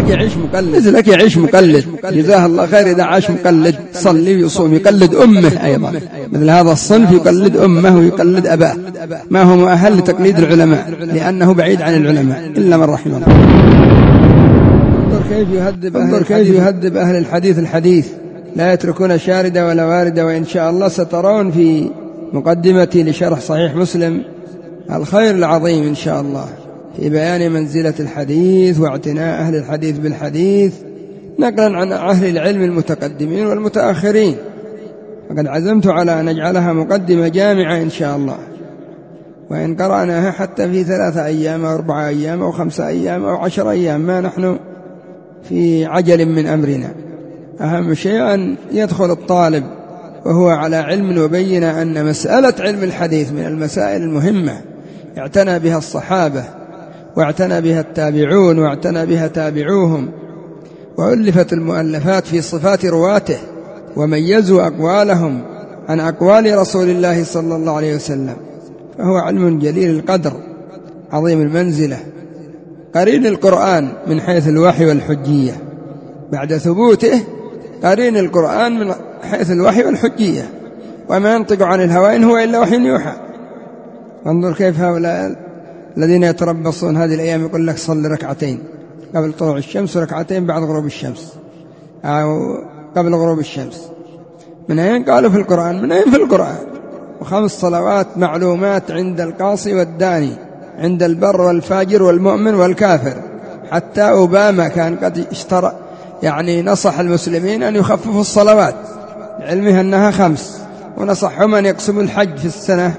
مثلك يعيش مقلد، جزاه الله خير إذا عاش مقلد، صلي ويصوم يقلد أمه أيضا. مثل هذا الصنف يقلد أمه ويقلد أباه، ما هو مؤهل لتقليد العلماء لأنه بعيد عن العلماء إلا من رحم الله. انظر كيف يهذب أهل الحديث لا يتركون شاردة ولا واردة. وإن شاء الله سترون في مقدمتي لشرح صحيح مسلم الخير العظيم إن شاء الله في بيان منزلة الحديث واعتناء أهل الحديث بالحديث نقلا عن أهل العلم المتقدمين والمتأخرين. وقد عزمت على أن نجعلها مقدمة جامعة إن شاء الله، وإن قرأناها حتى في 3 أيام أو 4 أيام أو 5 أيام أو 10 أيام ما نحن في عجل من أمرنا. أهم شيء أن يدخل الطالب وهو على علم وبين أن مسألة علم الحديث من المسائل المهمة اعتنى بها الصحابة واعتنى بها التابعون واعتنى بها تابعوهم، وألفت المؤلفات في صفات رواته وميزوا أقوالهم عن أقوال رسول الله صلى الله عليه وسلم. فهو علم جليل القدر عظيم المنزلة، قرين القرآن من حيث الوحي والحجية، بعد ثبوته قرين القرآن من حيث الوحي والحجية، وما ينطق عن الهوى إن هو إلا وحي يوحى. انظر كيف هؤلاء الذين يتربصون هذه الأيام يقول لك صل ركعتين قبل طلوع الشمس وركعتين بعد غروب الشمس أو قبل غروب الشمس. من أين قالوا في القرآن؟ من أين في القرآن؟ و5 صلوات معلومات عند القاصي والداني، عند البر والفاجر والمؤمن والكافر. حتى أوباما كان قد اشترى نصح المسلمين أن يخففوا الصلوات علمها أنها 5، ونصحهم أن يقسموا الحج في السنة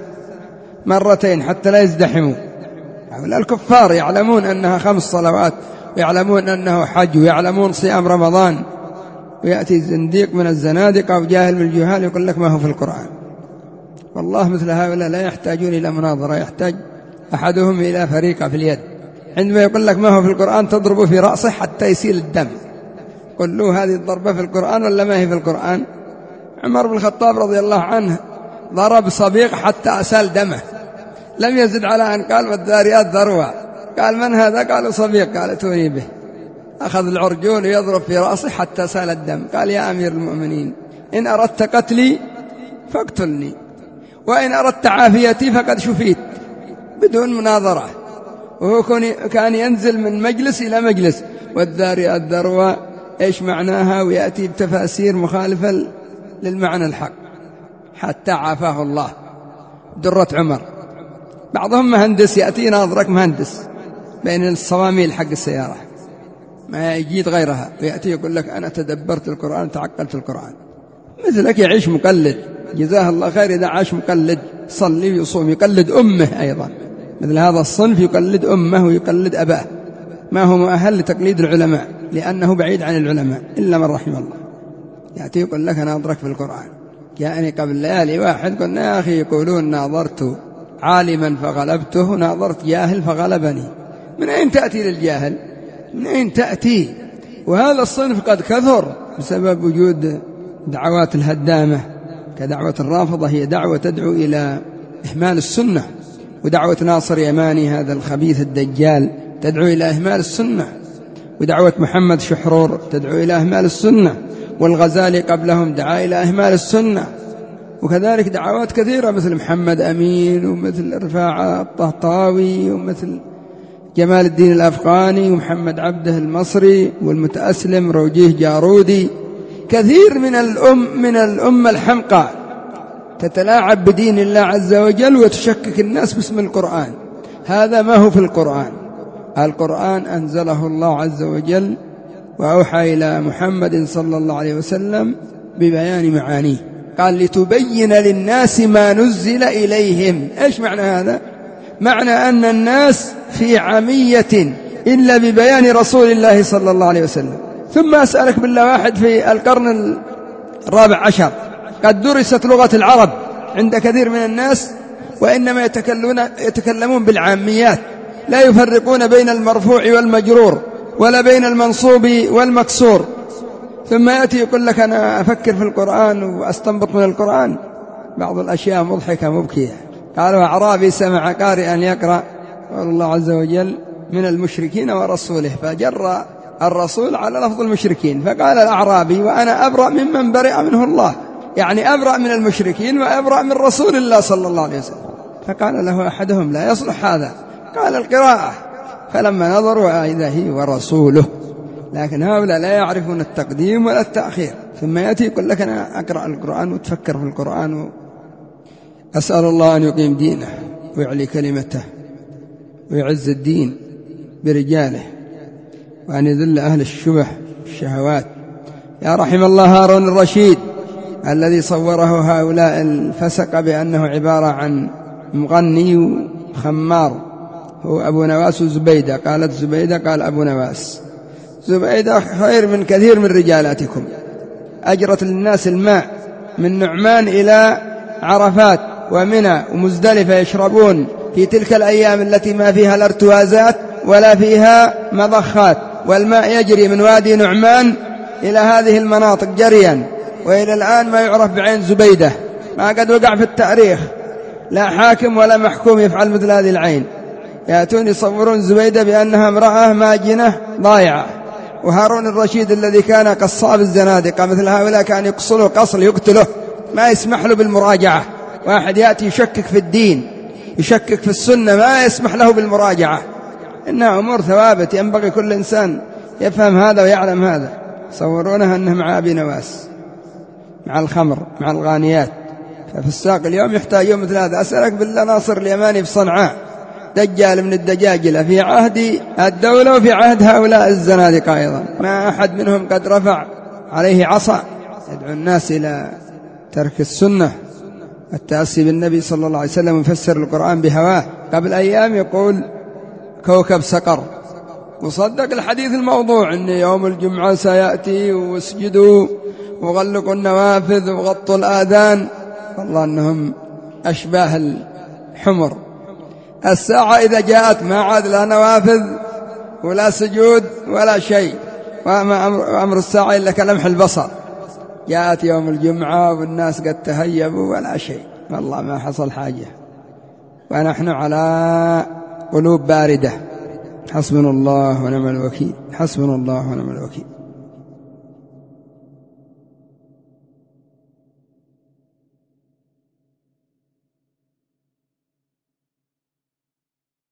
2 حتى لا يزدحموا. هؤلاء الكفار يعلمون أنها 5 صلوات ويعلمون أنه حج ويعلمون صيام رمضان، ويأتي زنديق من الزنادقة أو جاهل من الجهال يقول لك ما هو في القرآن. والله مثل هؤلاء لا يحتاجون إلى مناظرة، يحتاج أحدهم إلى فريقة في اليد. عندما يقول لك ما هو في القرآن تضربه في رأسه حتى يسيل الدم. قل له هذه الضربة في القرآن ولا ما هي في القرآن؟ عمر بن الخطاب رضي الله عنه ضرب صبيغ حتى أسال دمه، لم يزد على أن قال والذاريات ذروة. قال من هذا؟ قالوا صبيغ. قال اتوني به. أخذ العرجون يضرب في رأسه حتى سال الدم. قال يا أمير المؤمنين إن أردت قتلي فاقتلني، وإن أردت عافيتي فقد شفيت، بدون مناظرة. وهو كان ينزل من مجلس إلى مجلس والذاريات ذروة إيش معناها، ويأتي بتفاسير مخالفة للمعنى الحق حتى عافاه الله. درة عمر. بعضهم مهندس يأتي ناظرك مهندس بين الصواميل حق السيارة ما يجيد غيرها، ويأتي يقول لك أنا تدبرت القرآن تعقلت القرآن. مثلك يعيش مقلد، جزاه الله خير إذا عاش مقلد، صلي ويصوم يقلد أمه أيضا. مثل هذا الصنف يقلد أمه ويقلد أباه، ما هو مؤهل لتقليد العلماء لأنه بعيد عن العلماء إلا من رحم الله. يأتي يقول لك أنا أدرك في القرآن. جاءني قبل ليالي واحد قلنا يا أخي يقولون ناظرت عالما فغلبته، ناظرت جاهل فغلبني. من أين تأتي للجاهل؟ من أين تأتي؟ وهذا الصنف قد كثر بسبب وجود دعوات الهدامة كدعوة الرافضة، هي دعوة تدعو إلى إهمال السنة، ودعوة ناصر يماني هذا الخبيث الدجال تدعو إلى إهمال السنة، ودعوة محمد شحرور تدعو إلى إهمال السنة، والغزالي قبلهم دعا إلى إهمال السنة، وكذلك دعوات كثيرة مثل محمد أمين ومثل رفاعة الطهطاوي ومثل جمال الدين الأفغاني ومحمد عبده المصري والمتأسلم روجيه جارودي. كثير من الأمة الحمقى تتلاعب بدين الله عز وجل وتشكك الناس باسم القرآن. هذا ما هو في القرآن. القرآن أنزله الله عز وجل وأوحى إلى محمد صلى الله عليه وسلم ببيان معانيه، قال لتبين للناس ما نزل إليهم. إيش معنى هذا؟ معنى أن الناس في عمية إلا ببيان رسول الله صلى الله عليه وسلم. ثم أسألك بالله، واحد في القرن 14 قد درست لغة العرب عند كثير من الناس، وإنما يتكلمون بالعاميات، لا يفرقون بين المرفوع والمجرور ولا بين المنصوب والمكسور. ثم يأتي يقول لك أنا أفكر في القرآن وأستنبط من القرآن بعض الأشياء مضحكة مبكية. قالوا أعرابي سمع قارئا يقرأ قال الله عز وجل من المشركين ورسوله، فجر الرسول على لفظ المشركين. فقال الأعرابي: وأنا أبرأ ممن برئ منه الله، يعني أبرأ من المشركين وأبرأ من رسول الله صلى الله عليه وسلم. فقال له أحدهم: لا يصلح هذا. قال: القراءة. فلما نظروا إذا هي ورسوله. لكن هؤلاء لا يعرفون التقديم ولا التأخير، ثم يأتي يقول لك: أنا أقرأ القرآن وتفكر في القرآن. أسأل الله أن يقيم دينه ويعلي كلمته ويعز الدين برجاله، وأن يذل أهل الشبه الشهوات. يا رحم الله هارون الرشيد الذي صوره هؤلاء الفسق بأنه عبارة عن مغني وخمار، هو أبو نواس وزبيدة. قالت زبيدة، قال أبو نواس. زبيدة خير من كثير من رجالاتكم، أجرت للناس الماء من نعمان إلى عرفات ومنى ومزدلفة، يشربون في تلك الأيام التي ما فيها الارتوازات ولا فيها مضخات، والماء يجري من وادي نعمان إلى هذه المناطق جريا، وإلى الآن ما يعرف بعين زبيدة، ما قد وقع في التاريخ لا حاكم ولا محكوم يفعل مثل هذه العين. يأتون يصورون زبيدة بأنها امرأة ماجنة ضايعة. وهارون الرشيد الذي كان قصاب الزنادقة مثل هؤلاء كان يقصله قصل يقتله، ما يسمح له بالمراجعة. واحد يأتي يشكك في الدين، يشكك في السنة، ما يسمح له بالمراجعة. إنها أمور ثوابت، ينبغي كل إنسان يفهم هذا ويعلم هذا. صورونها أنه مع أبي نواس، مع الخمر، مع الغانيات. ففي الساق اليوم يحتاجون مثل هذا. أسألك بالله، ناصر اليماني في صنعاء دجال من الدجاجلة في عهد الدولة وفي عهد هؤلاء الزنادقة أيضا، ما أحد منهم قد رفع عليه عصا يدعو الناس إلى ترك السنة التأسي بالنبي صلى الله عليه وسلم ويفسر القرآن بهواه. قبل أيام يقول كوكب سقر، وصدق الحديث الموضوع أن يوم الجمعة سيأتي واسجدوا وغلقوا النوافذ وغطوا الآذان. والله أنهم أشباه الحمر. الساعة إذا جاءت ما عاد لا نوافذ ولا سجود ولا شيء، وما أمر الساعة إلا كلمح البصر. جاءت يوم الجمعة والناس قد تهيبوا ولا شيء، والله ما حصل حاجة، ونحن على قلوب باردة. حسبنا الله ونعم الوكيل، حسبنا الله ونعم الوكيل.